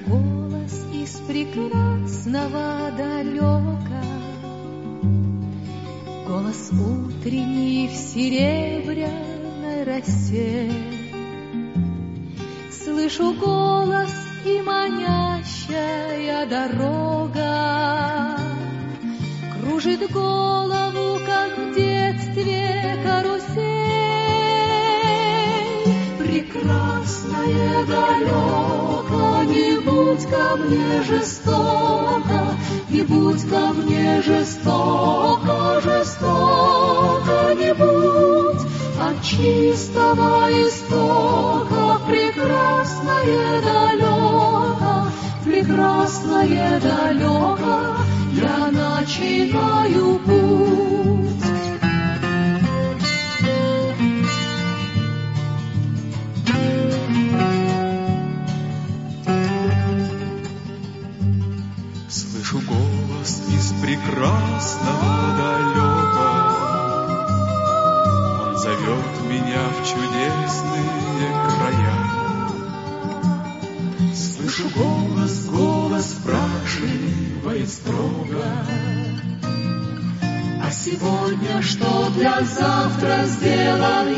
голос из прекрасного далека, голос утренний в серебряной росе. Слышу голос и манящая дорога, кружит голову, как в детстве карусель. Прекрасное далеко, не будь ко мне жестоко, не будь ко мне жестоко, жестоко не будь, от чистого истока. Прекрасное далеко, прекрасное далеко, я начинаю путь. Слышу голос из прекрасного далека, он зовет меня в чудесные края. Слышу голос, голос спрашивает строго: а сегодня что для завтра сделал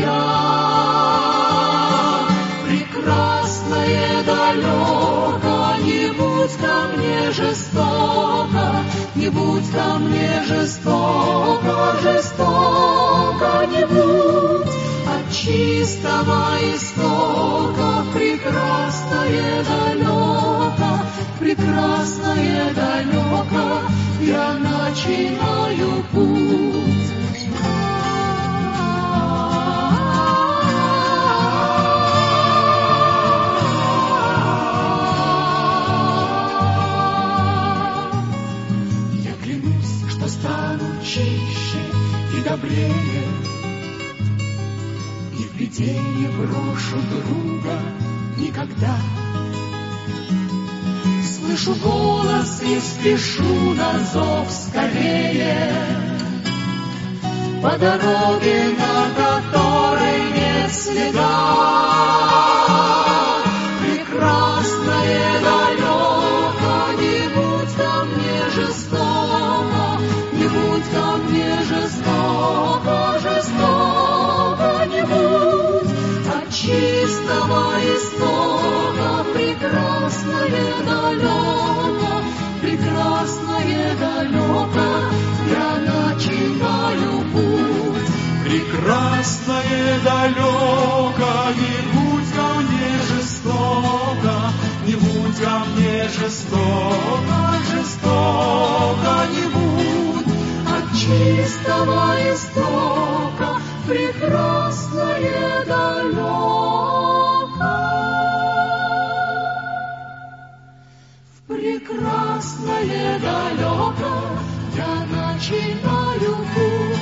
я? Прекрасное далеко, не будь ко мне жестоко, не будь ко мне жестоко, жестоко не будь, от чистого истока. Прекрасное далеко, прекрасное далеко, я начинаю путь. Я клянусь, что стану чище и добрее, и в беде не брошу друга никогда. Слышу голос и спешу на зов скорее, по дороге, на которой нет следа. Прекрасное далеко, не будь ко мне жестоко, не будь ко мне жестоко, жестоко не будь, от чистого истока. Прекрасное далеко, прекрасное далеко, я начинаю путь. Прекрасное далеко, не будь ко мне жестоко, не будь ко мне жестоко, жестоко не будь, от чистого истока. Прекрасное далеко, прекрасное далеко, я начинаю путь.